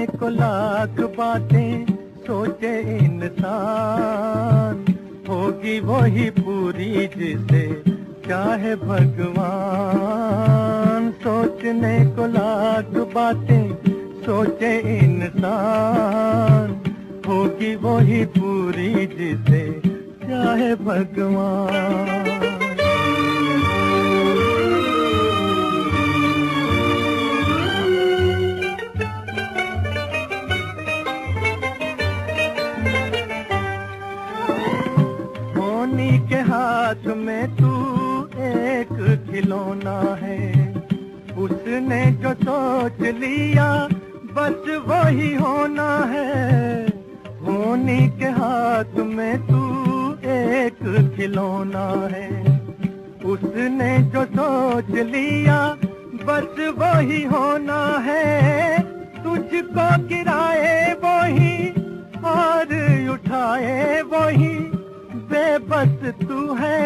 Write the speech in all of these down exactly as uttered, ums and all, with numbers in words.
को लाख बातें सोचे इंसान, होगी वही पूरी जिसे चाहे भगवान। सोचने को लाख बातें सोचे इंसान, होगी वही पूरी जिसे चाहे भगवान। होनी के हाथ में तू एक खिलौना है, उसने जो सोच लिया बस वही होना है। होनी के हाथ में तू एक खिलौना है, उसने जो सोच लिया बस वही होना है। तुझको गिराए वही और उठाए वही, बेबस तू है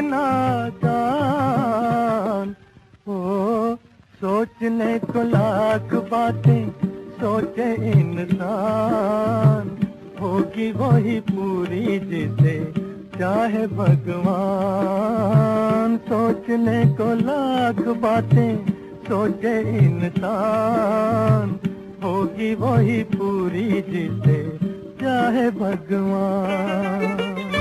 नादान। ओ सोचने को लाख बातें सोचे इंसान, होगी वही पूरी जिसे चाहे भगवान। सोचने को लाख बातें सोचे इंसान, होगी वही पूरी जिसे चाहे भगवान।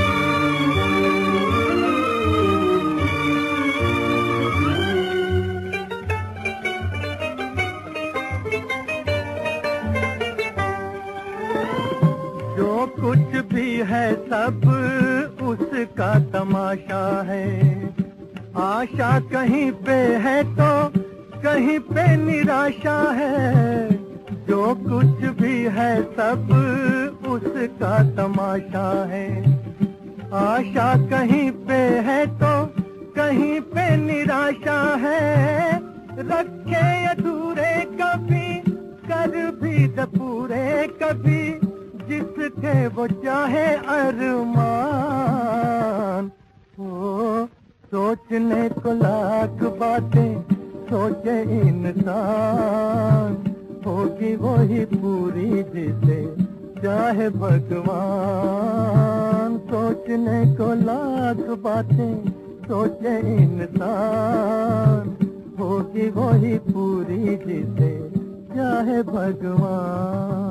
जो कुछ भी है सब उसका तमाशा है, आशा कहीं पे है तो कहीं पे निराशा है। जो कुछ भी है सब उसका तमाशा है, आशा कहीं पे है तो कहीं पे निराशा है। रखे अधूरे कभी कर भी दे पूरे कभी, जिसके वो चाहे अरमान। ओ सोचने को लाख बातें सोचे इंसान, होगी वही पूरी जिसे चाहे भगवान। सोचने को लाख बातें सोचे इंसान, होगी वही पूरी जिसे चाहे भगवान।